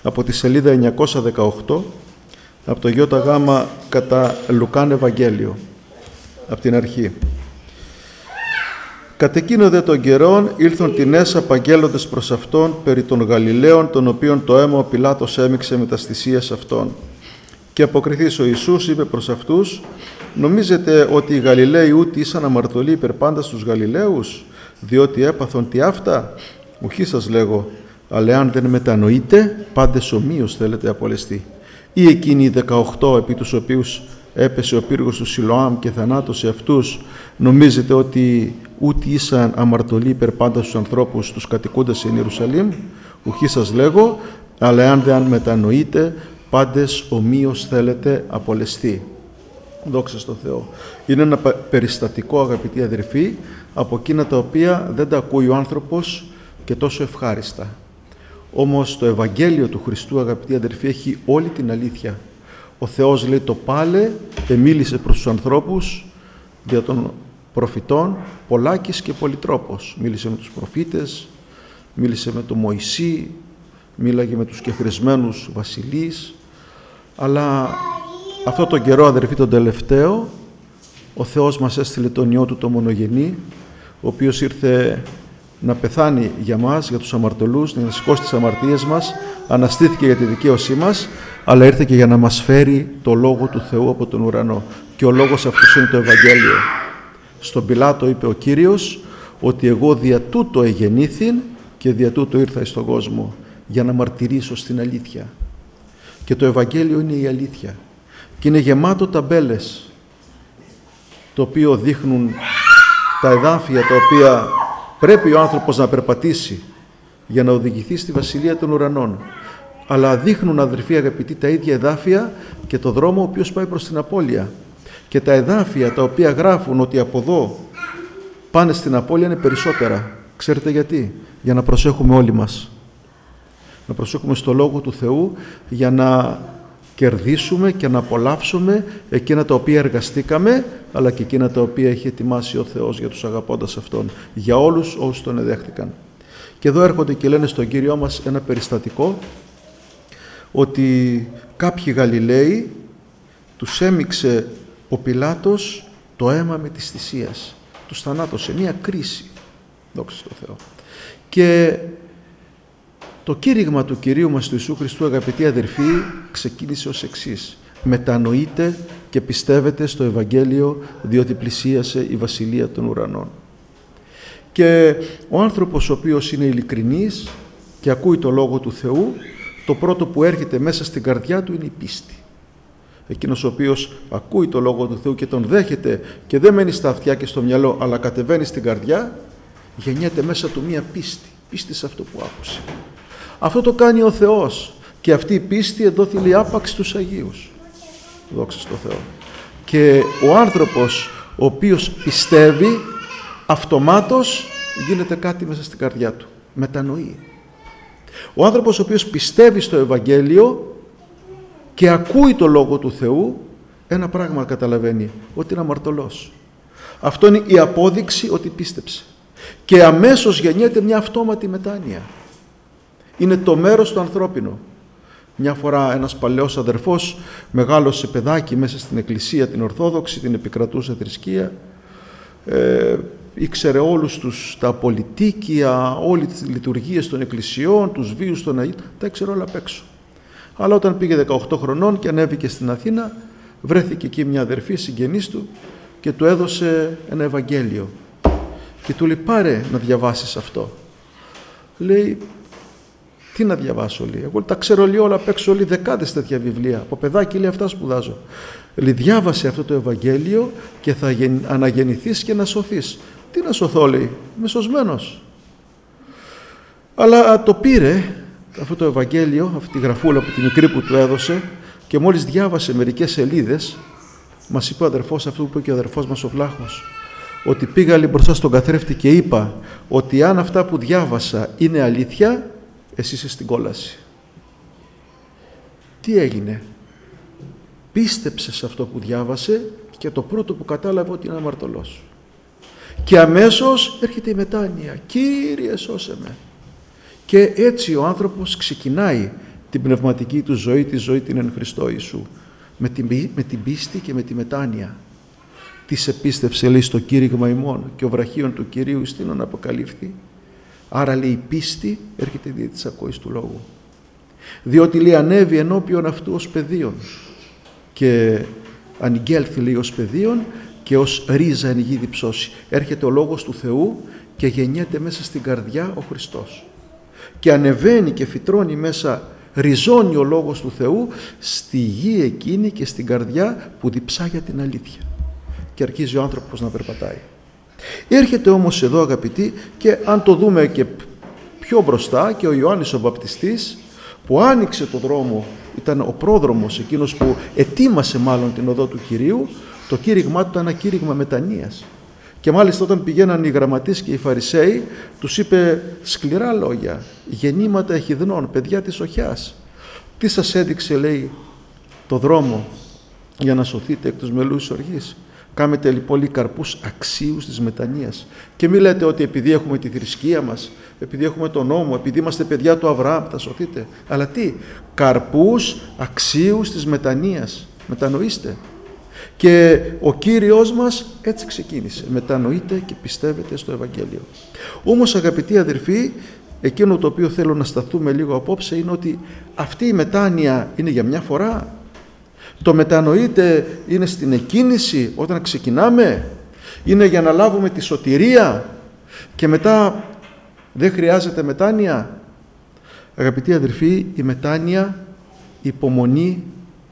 από τη σελίδα 918, από το ΙΓ κατά Λουκάν Ευαγγέλιο, από την αρχή. Κατ' εκείνο δε των καιρών ήλθον την ΕΣ απαγγέλλοντες προς αυτόν περί των Γαλιλαίων, των οποίων το αίμα ο Πιλάτος έμιξε με τας θυσίες αυτών. Και αποκριθείς ο Ιησούς είπε προς αυτούς: νομίζετε ότι οι Γαλιλαίοι ούτι ήσαν αμαρτωλοί υπερπάντα στους Γαλιλαίους, διότι έπαθον τι αυτά? Ουχή σας λέγω, αλλά αν δεν μετανοείτε, πάντες ομοίως θέλετε απολεστεί. Ή εκείνοι οι 18 επί τους οποίους έπεσε ο πύργος του Σιλοάμ και θανάτωσε αυτούς, νομίζετε ότι ούτι ήσαν αμαρτωλοί υπερπάντα στους ανθρώπους, τους κατοικούντας σε Ιερουσαλήμ? Ουχή σας λέγω, αλλά αν δεν μετανοείτε, πάντες ομοίως θέλετε απολεστεί. Δόξα στο Θεό. Είναι ένα περιστατικό, αγαπητοί αδερφοί, από εκείνα τα οποία δεν τα ακούει ο άνθρωπος και τόσο ευχάριστα. Όμως το Ευαγγέλιο του Χριστού, αγαπητοί αδερφοί, έχει όλη την αλήθεια. Ο Θεός, λέει, το πάλε μίλησε προς τους ανθρώπους δια των προφητών πολλάκις και πολυτρόπος. Μίλησε με τους προφήτες, μίλησε με τον Μωυσή, μίλαγε με τους κεχρισμένους βασιλείς, αλλά αυτό τον καιρό, αδερφοί, τον τελευταίο, ο Θεός μας έστειλε τον Υιό Του το μονογενή, ο οποίος ήρθε να πεθάνει για μας, για τους αμαρτωλούς, να σηκώσει τις αμαρτίες μας, αναστήθηκε για τη δικαίωσή μας, αλλά ήρθε και για να μας φέρει το Λόγο του Θεού από τον ουρανό. Και ο Λόγος αυτός είναι το Ευαγγέλιο. Στον Πιλάτο είπε ο Κύριος ότι εγώ δια τούτο εγεννήθην και δια τούτο ήρθα στον κόσμο, για να μαρτυρήσω στην αλήθεια. Και το Ευαγγέλιο είναι η αλήθεια. Και είναι γεμάτο ταμπέλες, το οποίο δείχνουν τα εδάφια τα οποία πρέπει ο άνθρωπος να περπατήσει για να οδηγηθεί στη Βασιλεία των Ουρανών. Αλλά δείχνουν, αδερφοί αγαπητοί, τα ίδια εδάφια και το δρόμο ο οποίος πάει προς την απώλεια. Και τα εδάφια τα οποία γράφουν ότι από εδώ πάνε στην απώλεια είναι περισσότερα. Ξέρετε γιατί? Για να προσέχουμε όλοι μας. Να προσέχουμε στο Λόγο του Θεού για να κερδίσουμε και να απολαύσουμε εκείνα τα οποία εργαστήκαμε, αλλά και εκείνα τα οποία έχει ετοιμάσει ο Θεός για τους αγαπώντας Αυτόν, για όλους όσους Τον εδέχτηκαν. Και εδώ έρχονται και λένε στον Κύριό μας ένα περιστατικό, ότι κάποιοι Γαλιλαίοι τους έμιξε ο Πιλάτος το αίμα με της θυσίας. Τους θανάτωσε, μία κρίση. Δόξα τω Θεώ. Και το κήρυγμα του Κυρίου μας του Ιησού Χριστού, αγαπητοί αδερφοί, ξεκίνησε ως εξής: μετανοείτε και πιστεύετε στο Ευαγγέλιο, διότι πλησίασε η Βασιλεία των Ουρανών. Και ο άνθρωπος ο οποίος είναι ειλικρινής και ακούει το Λόγο του Θεού, το πρώτο που έρχεται μέσα στην καρδιά του είναι η πίστη. Εκείνος ο οποίος ακούει το Λόγο του Θεού και τον δέχεται και δεν μένει στα αυτιά και στο μυαλό, αλλά κατεβαίνει στην καρδιά, γεννιέται μέσα του μία πίστη. Πίστη σε αυτό που άκουσε. Αυτό το κάνει ο Θεός και αυτή η πίστη εδόθη, λέει, άπαξ στους Αγίους. Δόξα στο Θεό. Και ο άνθρωπος ο οποίος πιστεύει, αυτομάτως γίνεται κάτι μέσα στην καρδιά του. Μετανοεί. Ο άνθρωπος ο οποίος πιστεύει στο Ευαγγέλιο και ακούει το Λόγο του Θεού, ένα πράγμα καταλαβαίνει, ότι είναι αμαρτωλός. Αυτό είναι η απόδειξη ότι πίστεψε. Και αμέσως γεννιέται μια αυτόματη μετάνοια. Είναι το μέρος του ανθρώπινου. Μια φορά ένας παλαιός αδερφός μεγάλωσε παιδάκι μέσα στην εκκλησία την Ορθόδοξη, την επικρατούσα θρησκεία, ήξερε όλους τα πολιτίκια, όλες τις λειτουργίες των εκκλησιών, τους βίους των Αγίων, τα ήξερε όλα απ' έξω. Αλλά όταν πήγε 18 χρονών και ανέβηκε στην Αθήνα, βρέθηκε εκεί μια αδερφή συγγενής του και του έδωσε ένα Ευαγγέλιο. Και του λέει, πάρε να διαβάσεις αυτό. Λέει, τι να διαβάσω, λέει, εγώ τα ξέρω, λέει, όλα απ' έξω, λέει, δεκάδες τέτοια βιβλία. Από παιδάκι, λέει, αυτά σπουδάζω. Λέει, διάβασε αυτό το Ευαγγέλιο και θα αναγεννηθείς και να σωθείς. Τι να σωθώ, λέει, είμαι σωσμένος. Αλλά το πήρε αυτό το Ευαγγέλιο, αυτή τη γραφούλα από τη μικρή που του έδωσε, και μόλις διάβασε μερικές σελίδες, μας είπε ο αδερφός, αυτό που είπε και ο αδερφός μας ο Βλάχος, ότι πήγα, λέει, μπροστά στον καθρέφτη και είπα ότι αν αυτά που διάβασα είναι αλήθεια, εσύ είσαι στην κόλαση. Τι έγινε? Πίστεψε σε αυτό που διάβασε και το πρώτο που κατάλαβε ότι είναι αμαρτωλός. Και αμέσως έρχεται η μετάνοια. Κύριε, σώσε με. Και έτσι ο άνθρωπος ξεκινάει την πνευματική του ζωή, τη ζωή την εν Χριστώ Ιησού, με την πίστη και με τη μετάνοια. Της επίστευσε, λέει, στο κήρυγμα ημών και ο βραχίων του Κυρίου εις τίνον αποκαλύφθη. Άρα, λέει, η πίστη έρχεται δια της ακοής του λόγου. Διότι, λέει, ανέβη ενώπιον αυτού ως πεδίον και ανηγγέλθη, λέει, ως πεδίον και ως ρίζα εν γη διψώσει. Έρχεται ο λόγος του Θεού και γεννιέται μέσα στην καρδιά ο Χριστός. Και ανεβαίνει και φυτρώνει μέσα, ριζώνει ο λόγος του Θεού στη γη εκείνη και στην καρδιά που διψά για την αλήθεια. Και αρχίζει ο άνθρωπος να περπατάει. Έρχεται όμως εδώ, αγαπητοί, και αν το δούμε και πιο μπροστά, και ο Ιωάννης ο Βαπτιστής που άνοιξε το δρόμο, ήταν ο πρόδρομος, εκείνος που ετοίμασε μάλλον την οδό του Κυρίου. Το κήρυγμά του ήταν ένα κήρυγμα μετανοίας. Και μάλιστα όταν πηγαίναν οι γραμματείς και οι Φαρισαίοι, τους είπε σκληρά λόγια, γεννήματα εχιδνών, παιδιά της οχιάς. Τι σας έδειξε, λέει, το δρόμο για να σωθείτε εκ τους μελούς της οργής? Κάμετε λοιπόν καρπούς αξίους της μετανοίας. Και μη λέτε ότι επειδή έχουμε τη θρησκεία μας, επειδή έχουμε τον νόμο, επειδή είμαστε παιδιά του Αβραάμ θα σωθείτε. Αλλά τι? Καρπούς αξίους της μετανοίας. Μετανοήστε. Και ο Κύριος μας έτσι ξεκίνησε. Μετανοείτε και πιστεύετε στο Ευαγγέλιο. Όμως, αγαπητοί αδερφοί, εκείνο το οποίο θέλω να σταθούμε λίγο απόψε είναι ότι αυτή η μετάνοια είναι για μια φορά. Το μετανοείτε είναι στην εκκίνηση όταν ξεκινάμε. Είναι για να λάβουμε τη σωτηρία και μετά δεν χρειάζεται μετάνοια. Αγαπητοί αδερφοί, η μετάνοια, η υπομονή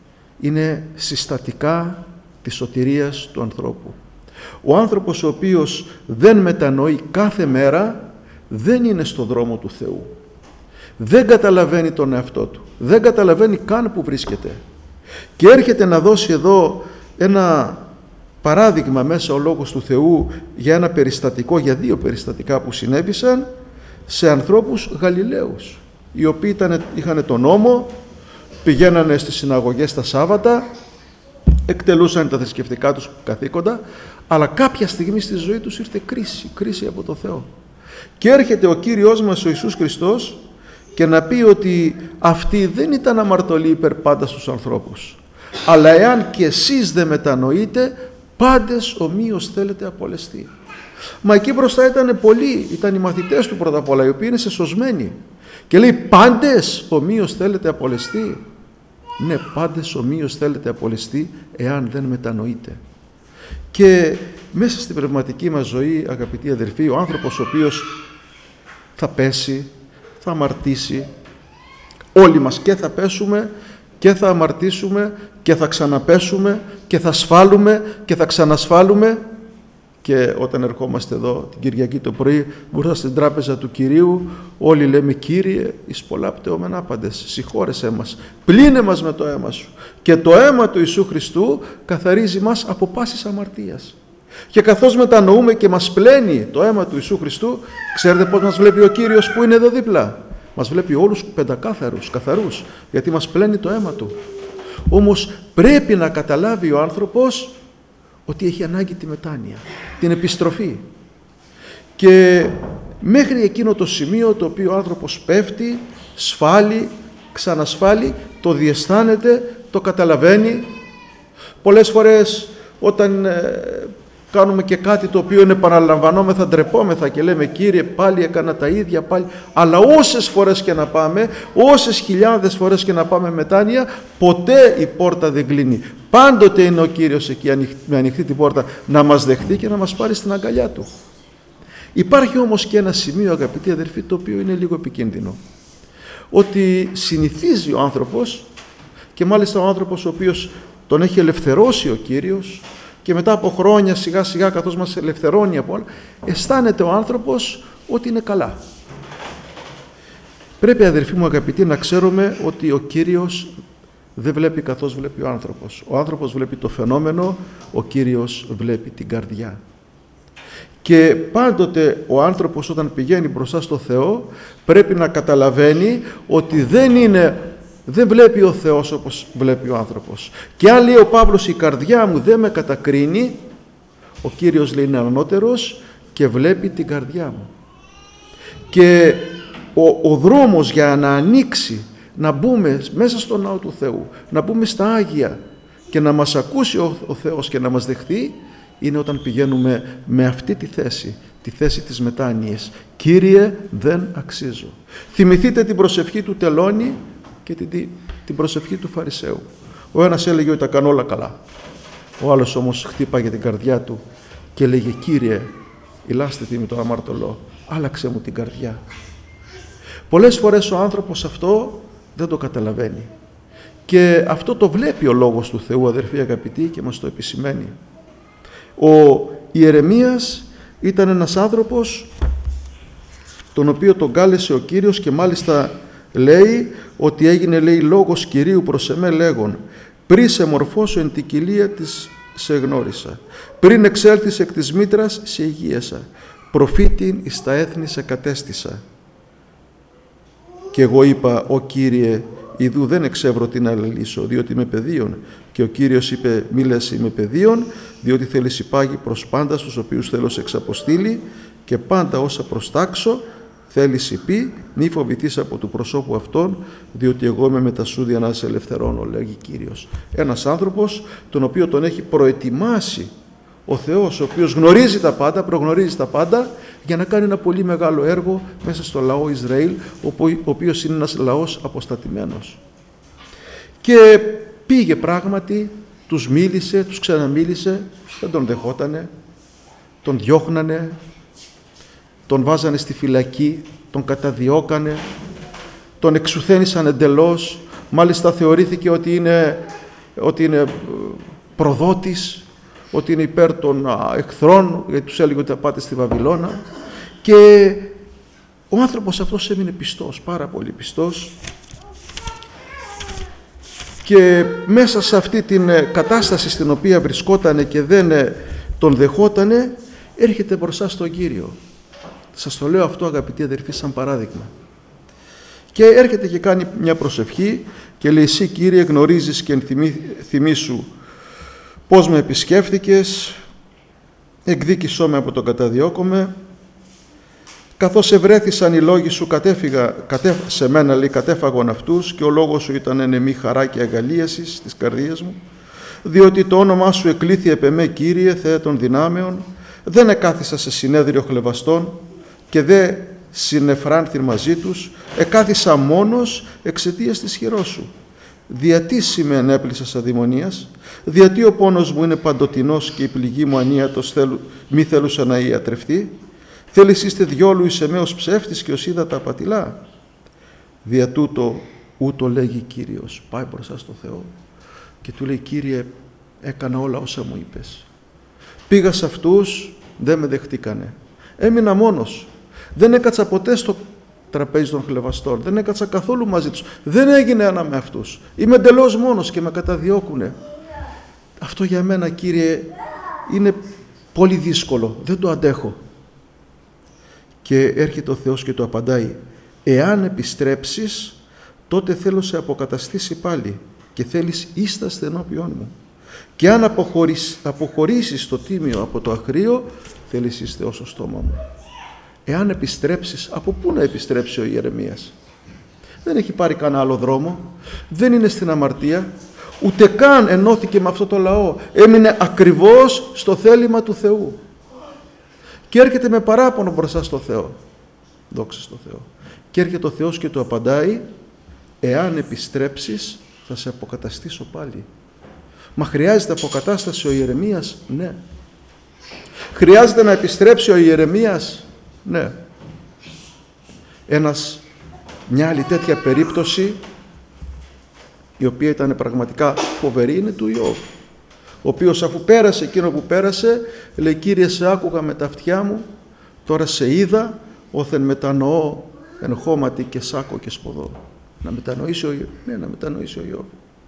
είναι συστατικά της σωτηρίας του ανθρώπου. Ο άνθρωπος ο οποίος δεν μετανοεί κάθε μέρα δεν είναι στο δρόμο του Θεού. Δεν καταλαβαίνει τον εαυτό του. Δεν καταλαβαίνει καν που βρίσκεται. Και έρχεται να δώσει εδώ ένα παράδειγμα μέσα ο Λόγος του Θεού για ένα περιστατικό, για δύο περιστατικά που συνέβησαν σε ανθρώπους Γαλιλαίους, οι οποίοι είχαν τον νόμο, πηγαίνανε στις συναγωγές τα Σάββατα, εκτελούσαν τα θρησκευτικά τους καθήκοντα, αλλά κάποια στιγμή στη ζωή τους ήρθε κρίση από το Θεό. Και έρχεται ο Κύριος μας ο Ιησούς Χριστός και να πει ότι αυτή δεν ήταν αμαρτωλή υπέρ πάντα στους ανθρώπους, αλλά εάν και εσείς δεν μετανοείτε, πάντες ομοίως θέλετε απολεστεί. Μα εκεί μπροστά ήταν πολλοί, ήταν οι μαθητές του πρώτα απ' όλα, οι οποίοι είναι σεσωσμένοι. Και λέει, πάντες ομοίως θέλετε απολεστεί. Ναι, πάντες ομοίως θέλετε απολεστεί εάν δεν μετανοείτε. Και μέσα στην πνευματική μας ζωή, αγαπητοί αδερφοί, ο άνθρωπος ο οποίος θα πέσει, θα αμαρτήσει, όλοι μας και θα πέσουμε και θα αμαρτήσουμε και θα ξαναπέσουμε και θα σφάλουμε και θα ξανασφάλουμε, και όταν ερχόμαστε εδώ την Κυριακή το πρωί μπροστά στην τράπεζα του Κυρίου, όλοι λέμε, Κύριε εις πολλά πτεώμεν άπαντες, συγχώρεσέ μας, πλύνε μας με το αίμα Σου. Και το αίμα του Ιησού Χριστού καθαρίζει μας από πάσης αμαρτίας. Και καθώς μετανοούμε και μας πλένει το αίμα του Ιησού Χριστού, ξέρετε πώς μας βλέπει ο Κύριος που είναι εδώ δίπλα? Μας βλέπει όλους πεντακάθαρους, καθαρούς, γιατί μας πλένει το αίμα Του. Όμως πρέπει να καταλάβει ο άνθρωπος ότι έχει ανάγκη τη μετάνοια, την επιστροφή. Και μέχρι εκείνο το σημείο το οποίο ο άνθρωπος πέφτει, σφάλει, ξανασφάλει, το διαισθάνεται, το καταλαβαίνει. Πολλές φορές όταν κάνουμε και κάτι το οποίο είναι παραλαμβανόμεθα, ντρεπόμεθα και λέμε, Κύριε, πάλι έκανα τα ίδια, πάλι. Αλλά όσες φορές και να πάμε, όσες χιλιάδες φορές και να πάμε μετάνοια, ποτέ η πόρτα δεν κλείνει. Πάντοτε είναι ο Κύριος εκεί με ανοιχτή την πόρτα να μας δεχτεί και να μας πάρει στην αγκαλιά Του. Υπάρχει όμως και ένα σημείο, αγαπητοί αδερφοί, το οποίο είναι λίγο επικίνδυνο. Ότι συνηθίζει ο άνθρωπος, και μάλιστα ο άνθρωπος ο οποίος τον έχει ελευθερώσει ο Κύριος, και μετά από χρόνια σιγά σιγά καθώς μας ελευθερώνει από όλα, αισθάνεται ο άνθρωπος ότι είναι καλά. Πρέπει, αδερφοί μου αγαπητοί, να ξέρουμε ότι ο Κύριος δεν βλέπει καθώς βλέπει ο άνθρωπος. Ο άνθρωπος βλέπει το φαινόμενο, ο Κύριος βλέπει την καρδιά. Και πάντοτε ο άνθρωπος όταν πηγαίνει μπροστά στο Θεό πρέπει να καταλαβαίνει ότι δεν βλέπει ο Θεός όπως βλέπει ο άνθρωπος. Και αν λέει ο Παύλος, η καρδιά μου δεν με κατακρίνει, ο Κύριος λέει είναι ανώτερος και βλέπει την καρδιά μου. Και ο δρόμος για να ανοίξει, να μπούμε μέσα στον ναό του Θεού, να μπούμε στα Άγια και να μας ακούσει ο Θεός και να μας δεχθεί, είναι όταν πηγαίνουμε με αυτή τη θέση της μετάνοιας. Κύριε, δεν αξίζω. Θυμηθείτε την προσευχή του Τελώνη και την προσευχή του Φαρισαίου. Ο ένας έλεγε ότι τα κάνω όλα καλά. Ο άλλος όμως χτύπαγε την καρδιά του και έλεγε, Κύριε, ηλάστε τι με το αμαρτωλό, άλλαξε μου την καρδιά. Πολλές φορές ο άνθρωπος αυτό δεν το καταλαβαίνει. Και αυτό το βλέπει ο Λόγος του Θεού, αδερφοί αγαπητοί, και μας το επισημαίνει. Ο Ιερεμίας ήταν ένας άνθρωπος τον οποίο τον κάλεσε ο Κύριος και μάλιστα λέει ότι έγινε, λέει, λόγος Κυρίου προς εμέ λέγον, πριν σε μορφώσω εν την κοιλία της σε γνώρισα, πριν εξέλθεις εκ της μήτρας σε υγείασα, προφήτην εις τα έθνη σε κατέστησα. Και εγώ είπα, «Ω Κύριε, ιδού δεν εξεύρω τι να λαλήσω, διότι είμαι παιδίον». Και ο Κύριος είπε, «Μη λες είμαι παιδίον, διότι θέλεις υπάγει προς πάντα στους οποίους θέλω σε εξαποστείλει και πάντα όσα προστάξω θέλεις υπή, μη φοβηθείς από του προσώπου αυτών, διότι εγώ είμαι με τα σούδια να σε ελευθερώνω», λέγει Κύριος. Ένας άνθρωπος τον οποίο τον έχει προετοιμάσει ο Θεός, ο οποίος γνωρίζει τα πάντα, προγνωρίζει τα πάντα, για να κάνει ένα πολύ μεγάλο έργο μέσα στο λαό Ισραήλ, ο οποίος είναι ένας λαός αποστατημένος. Και πήγε πράγματι, τους μίλησε, τους ξαναμίλησε, δεν τον δεχότανε, τον διώχνανε, τον βάζανε στη φυλακή, τον καταδιώκανε, τον εξουθένησαν εντελώς, μάλιστα θεωρήθηκε ότι είναι προδότης, ότι είναι υπέρ των εχθρών, γιατί τους έλεγε ότι θα πάτε στη Βαβυλώνα. Και ο άνθρωπος αυτός έμεινε πιστός, πάρα πολύ πιστός, και μέσα σε αυτή την κατάσταση στην οποία βρισκότανε και δεν τον δεχότανε, έρχεται μπροστά στον Κύριο. Σας το λέω αυτό, αγαπητοί αδερφοί, σαν παράδειγμα. Και έρχεται και κάνει μια προσευχή και λέει, «Εσύ, Κύριε, γνωρίζεις και θυμήσου πώς με επισκέφθηκες, εκδίκησό με από τον καταδιώκομαι, καθώς ευρέθησαν οι λόγοι σου σε μένα, λέει, κατέφαγον αυτούς και ο λόγος σου ήταν ενεμή χαρά και αγαλίασης της καρδίας μου, διότι το όνομά σου εκλήθη επ' εμέ, Κύριε, Θεέ των δυνάμεων, δεν εκάθισα σε συνέδριο χλευαστών και δεν συνεφράνθη μαζί τους, εκάθισα μόνος εξαιτίας της χειρός σου. Διατί με ενέπλησας αδαιμονίας, διατί ο πόνος μου είναι παντοτινός και η πληγή μου ανίατος μη θέλουσα να ιατρευτεί, θέλεις είστε διόλου εις εμέ ως ψεύτης και ως ύδατα απατηλά. Δια τούτο ούτω λέγει Κύριος. Πάει μπροστά στο Θεό και του λέει, Κύριε, έκανα όλα όσα μου είπες. Πήγα σε αυτούς, δεν με δεχτήκανε. Έμεινα μόνος. Δεν έκατσα ποτέ στο τραπέζι των χλευαστών. Δεν έκατσα καθόλου μαζί τους. Δεν έγινε ένα με αυτούς. Είμαι εντελώς μόνος και με καταδιώκουνε. Αυτό για μένα, Κύριε, είναι πολύ δύσκολο. Δεν το αντέχω. Και έρχεται ο Θεός και του απαντάει, εάν επιστρέψεις, τότε θέλω σε αποκαταστήσει πάλι και θέλεις ίσταστε ενώπιόν μου. Και αν αποχωρήσεις το τίμιο από το αχρίο, θέλεις είστε ως το στόμα μου. Εάν επιστρέψεις, από πού να επιστρέψει ο Ιερεμίας? Δεν έχει πάρει κανένα άλλο δρόμο, δεν είναι στην αμαρτία, ούτε καν ενώθηκε με αυτό το λαό. Έμεινε ακριβώς στο θέλημα του Θεού. Και έρχεται με παράπονο μπροστά στο Θεό. Δόξα στο Θεό. Και έρχεται ο Θεός και του απαντάει, εάν επιστρέψεις, θα σε αποκαταστήσω πάλι. Μα χρειάζεται αποκατάσταση ο Ιερεμίας? Ναι. Χρειάζεται να επιστρέψει ο Ιερεμίας? Ναι. Μια άλλη τέτοια περίπτωση, η οποία ήταν πραγματικά φοβερή, είναι του Ιώβ, ο οποίος αφού πέρασε εκείνο που πέρασε, λέει, Κύριε, σε άκουγα με τα αυτιά μου, τώρα σε είδα, όθεν μετανοώ εν χώματι και σάκο και σποδό. Να μετανοήσει ο Ιώβ.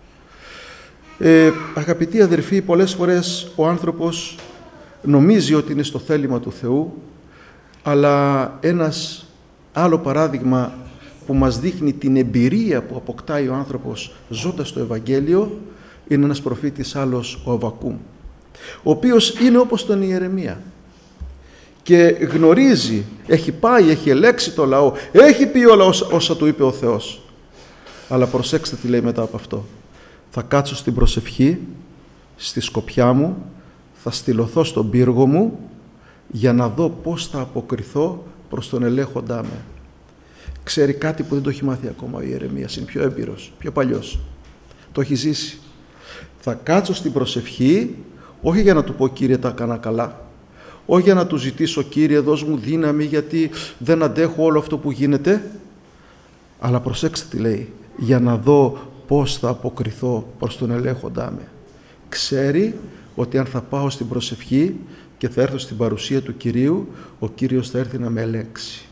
Αγαπητοί αδερφοί, πολλές φορές ο άνθρωπος νομίζει ότι είναι στο θέλημα του Θεού, αλλά ένας άλλο παράδειγμα που μας δείχνει την εμπειρία που αποκτάει ο άνθρωπος ζώντας το Ευαγγέλιο είναι ένας προφήτης άλλος, ο Αββακούμ, ο οποίος είναι όπως τον Ιερεμία και γνωρίζει, έχει πάει, έχει ελέξει το λαό, έχει πει όλα όσα του είπε ο Θεός. Αλλά προσέξτε τι λέει μετά από αυτό. Θα κάτσω στην προσευχή, στη σκοπιά μου, θα στυλωθώ στον πύργο μου για να δω πώς θα αποκριθώ προς τον ελέγχοντά με. Ξέρει κάτι που δεν το έχει μάθει ακόμα ο Ιερεμίας, είναι πιο έμπειρος, πιο παλιός. Το έχει ζήσει. Θα κάτσω στην προσευχή, όχι για να του πω Κύριε τα έκανα καλά, όχι για να του ζητήσω Κύριε δώσ' μου δύναμη γιατί δεν αντέχω όλο αυτό που γίνεται, αλλά προσέξτε τι λέει, για να δω πώς θα αποκριθώ προς τον ελέγχοντά με. Ξέρει ότι αν θα πάω στην προσευχή και θα έρθω στην παρουσία του Κυρίου, ο Κύριος θα έρθει να με ελέγξει.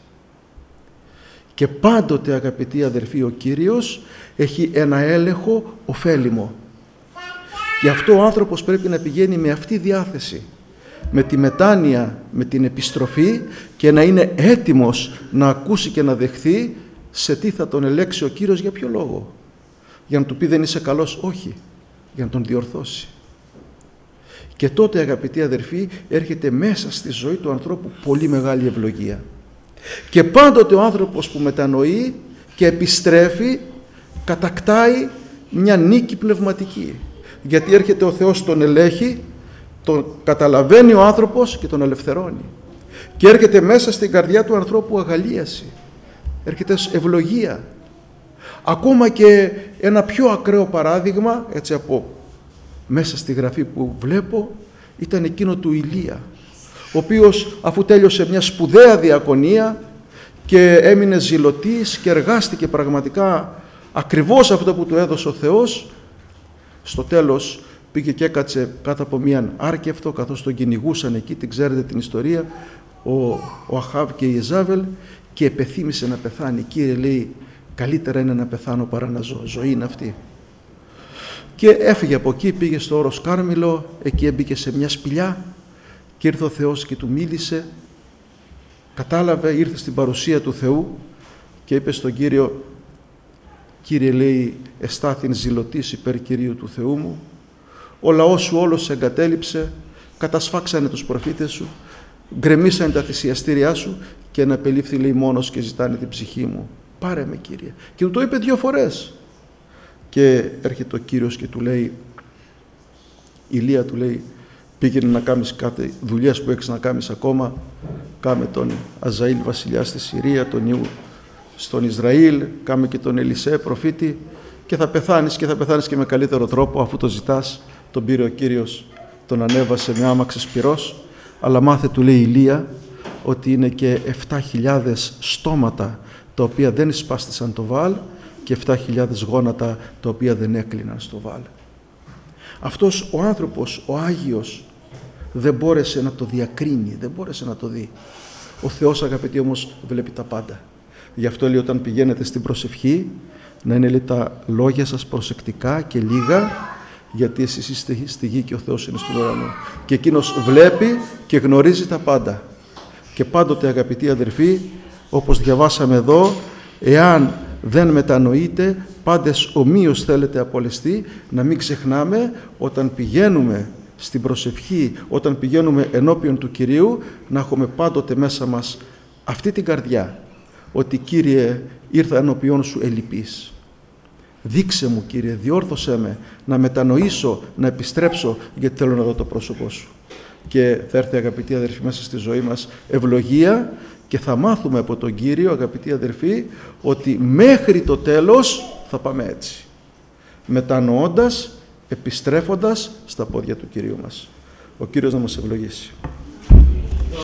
Και πάντοτε, αγαπητοί αδερφοί, ο Κύριος έχει ένα έλεγχο ωφέλιμο. Γι' αυτό ο άνθρωπος πρέπει να πηγαίνει με αυτή διάθεση, με τη μετάνοια, με την επιστροφή και να είναι έτοιμος να ακούσει και να δεχθεί σε τι θα τον ελέξει ο Κύριος, για ποιο λόγο. Για να του πει δεν είσαι καλός, όχι, για να τον διορθώσει. Και τότε, αγαπητοί αδερφοί, έρχεται μέσα στη ζωή του ανθρώπου πολύ μεγάλη ευλογία. Και πάντοτε ο άνθρωπος που μετανοεί και επιστρέφει κατακτάει μια νίκη πνευματική. Γιατί έρχεται ο Θεός, τον ελέγχει, τον καταλαβαίνει ο άνθρωπος και τον ελευθερώνει. Και έρχεται μέσα στην καρδιά του ανθρώπου αγαλίαση. Έρχεται ευλογία. Ακόμα και ένα πιο ακραίο παράδειγμα, έτσι από μέσα στη γραφή που βλέπω, ήταν εκείνο του Ηλία, ο οποίος αφού τέλειωσε μια σπουδαία διακονία και έμεινε ζηλωτής και εργάστηκε πραγματικά ακριβώς αυτό που του έδωσε ο Θεός, στο τέλος πήγε και έκατσε κάτω από μια άρκευτο καθώς τον κυνηγούσαν εκεί, την ξέρετε την ιστορία, ο Αχάβ και η Ιεζάβελ, και επεθύμησε να πεθάνει. Κύριε, λέει, καλύτερα είναι να πεθάνω παρά να ζω, ζωή είναι αυτή. Και έφυγε από εκεί, πήγε στο όρος Κάρμηλο, εκεί έμπηκε σε μια σπηλιά και ήρθε ο Θεός και του μίλησε, κατάλαβε, ήρθε στην παρουσία του Θεού και είπε στον Κύριο, Κύριε, λέει, εστάθην ζηλωτής υπέρ Κυρίου του Θεού μου, ο λαός σου όλος σε εγκατέλειψε, κατασφάξανε τους προφήτες σου, γκρεμίσανε τα θυσιαστήριά σου και εναπελήφθη, λέει, μόνος και ζητάνε την ψυχή μου. Πάρε με, Κύριε. Και του το είπε 2 φορές. Και έρχεται ο Κύριος και του λέει, Ηλία, του λέει, πήγαινε να κάνεις κάτι δουλειές που έχεις να κάνεις ακόμα, κάμε τον Αζαήλ βασιλιά στη Συρία, τον Ιού στον Ισραήλ, κάμε και τον Ελισέ προφήτη και θα πεθάνεις και με καλύτερο τρόπο αφού το ζητάς. Τον πήρε ο Κύριος, τον ανέβασε με άμαξες πυρός, αλλά μάθε, του λέει Ηλία, ότι είναι και 7.000 στόματα τα οποία δεν εισπάστησαν το Βαάλ και 7.000 γόνατα τα οποία δεν έκλειναν στο Βαάλ. Αυτός ο άνθρωπος, ο Άγιος, δεν μπόρεσε να το διακρίνει, δεν μπόρεσε να το δει. Ο Θεός, αγαπητοί, όμως βλέπει τα πάντα. Γι' αυτό λέει, όταν πηγαίνετε στην προσευχή, να είναι, λέει, τα λόγια σας προσεκτικά και λίγα, γιατί εσείς είστε στη γη και ο Θεός είναι στον ουρανό. Και εκείνος βλέπει και γνωρίζει τα πάντα. Και πάντοτε, αγαπητοί αδερφοί, όπως διαβάσαμε εδώ, εάν δεν μετανοείτε, πάντες ομοίως θέλετε απολεστεί, να μην ξεχνάμε όταν πηγαίνουμε στην προσευχή, όταν πηγαίνουμε ενώπιον του Κυρίου, να έχουμε πάντοτε μέσα μας αυτή την καρδιά, ότι Κύριε, ήρθα ενώπιον σου ελλειπής. Δείξε μου, Κύριε, διόρθωσέ με, να μετανοήσω, να επιστρέψω, γιατί θέλω να δω το πρόσωπό σου. Και θα έρθει, αγαπητοί αδερφοί, μέσα στη ζωή μας ευλογία και θα μάθουμε από τον Κύριο, αγαπητοί αδερφοί, ότι μέχρι το τέλος θα πάμε έτσι, μετανοώντας, επιστρέφοντας στα πόδια του Κυρίου μας. Ο Κύριος να μας ευλογήσει.